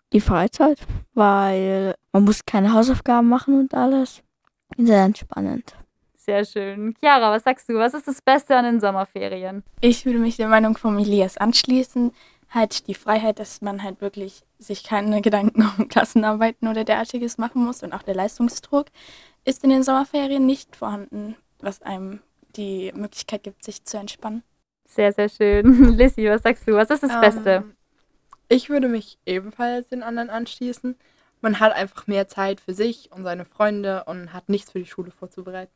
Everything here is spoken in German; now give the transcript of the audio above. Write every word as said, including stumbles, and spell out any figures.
Die Freizeit, weil man muss keine Hausaufgaben machen und alles. Sehr entspannend. Sehr schön. Chiara, was sagst du? Was ist das Beste an den Sommerferien? Ich würde mich der Meinung von Elias anschließen. Halt die Freiheit, dass man halt wirklich sich keine Gedanken um Klassenarbeiten oder derartiges machen muss. Und auch der Leistungsdruck ist in den Sommerferien nicht vorhanden, was einem die Möglichkeit gibt, sich zu entspannen. Sehr, sehr schön. Lissy, was sagst du? Was ist das Ähm, Beste? Ich würde mich ebenfalls den anderen anschließen. Man hat einfach mehr Zeit für sich und seine Freunde und hat nichts für die Schule vorzubereiten.